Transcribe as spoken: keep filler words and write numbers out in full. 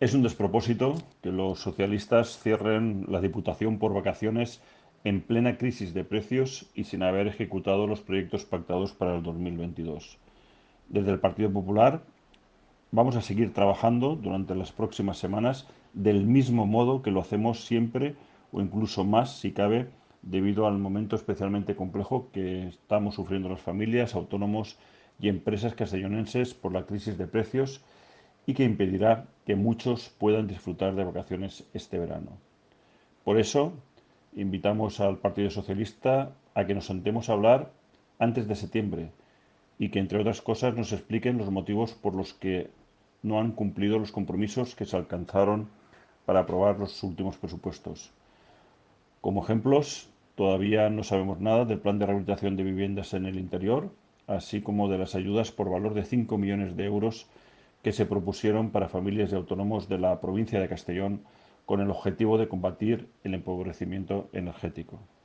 Es un despropósito que los socialistas cierren la Diputación por vacaciones en plena crisis de precios y sin haber ejecutado los proyectos pactados para el dos mil veintidós. Desde el Partido Popular vamos a seguir trabajando durante las próximas semanas del mismo modo que lo hacemos siempre o incluso más si cabe debido al momento especialmente complejo que estamos sufriendo las familias, autónomos y empresas castellonenses por la crisis de precios y que impedirá que muchos puedan disfrutar de vacaciones este verano. Por eso, invitamos al Partido Socialista a que nos sentemos a hablar antes de septiembre y que, entre otras cosas, nos expliquen los motivos por los que no han cumplido los compromisos que se alcanzaron para aprobar los últimos presupuestos. Como ejemplos, todavía no sabemos nada del plan de rehabilitación de viviendas en el interior, así como de las ayudas por valor de cinco millones de euros que se propusieron para familias y autónomos de la provincia de Castellón con el objetivo de combatir el empobrecimiento energético.